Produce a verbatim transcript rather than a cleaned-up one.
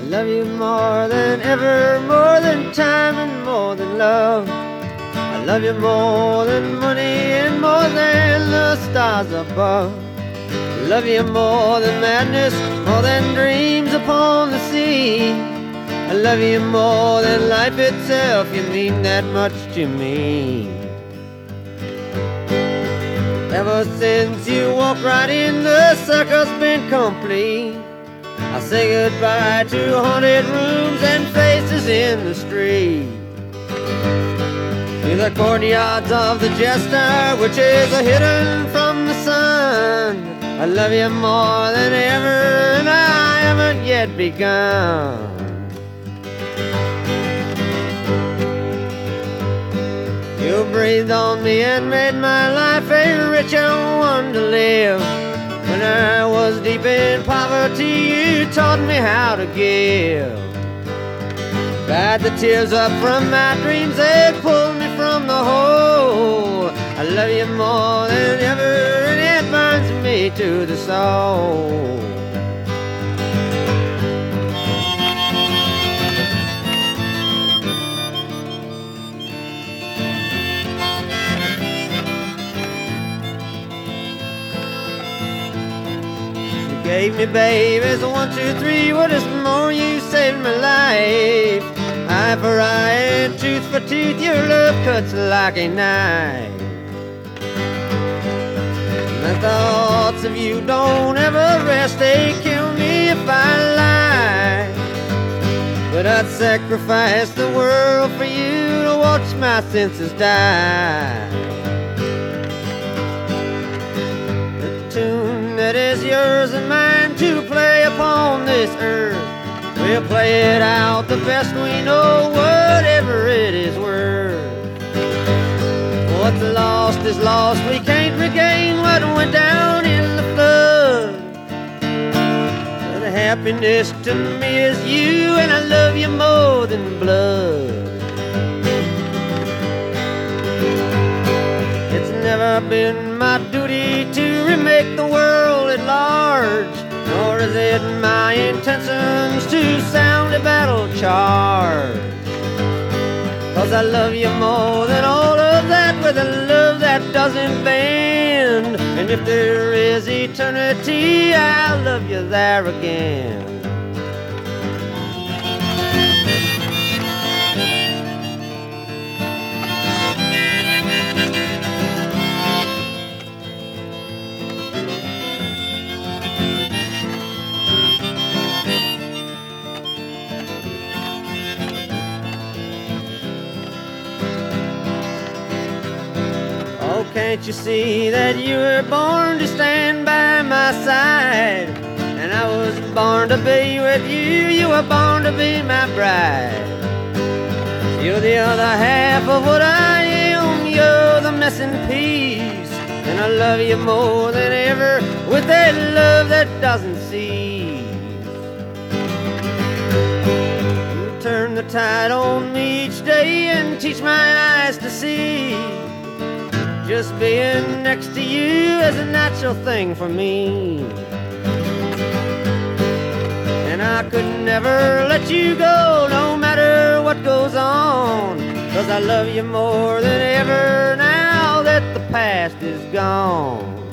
love you more than ever, more than time and more than love. I love you more than money and more than the stars above. I love you more than madness, more than dreams upon the sea. I love you more than life itself, you mean that much to me. Ever since you walked right in, the circle's been complete. I say goodbye to haunted rooms and faces in the street, to the courtyards of the jester, which is hidden from the sun. I love you more than ever, and I haven't yet begun. You breathed on me and made my life a richer one to live. When I was deep in poverty, you taught me how to give. Dried the tears up from my dreams, they pulled me from the hole. I love you more than ever, and it burns me to the soul. Gave me babies, one, two, three, what is more, you saved my life. Eye for eye and tooth for tooth, your love cuts like a knife. My thoughts of you don't ever rest, they kill me if I lie. But I'd sacrifice the world for you to watch my senses die. That is yours and mine to play upon this earth. We'll play it out the best we know, whatever it is worth. What's lost is lost, we can't regain what went down in the flood. The happiness to me is you, and I love you more than blood. It's never been my duty to remake the world at large, nor is it my intentions to sound a battle charge. Cause I love you more than all of that, with a love that doesn't bend. And if there is eternity, I'll love you there again. Can't you see that you were born to stand by my side? And I was born to be with you, you were born to be my bride. You're the other half of what I am, you're the missing piece. And I love you more than ever, with that love that doesn't cease. You turn the tide on me each day and teach my eyes to see. Just being next to you is a natural thing for me. And I could never let you go, no matter what goes on. Cause I love you more than ever now that the past is gone.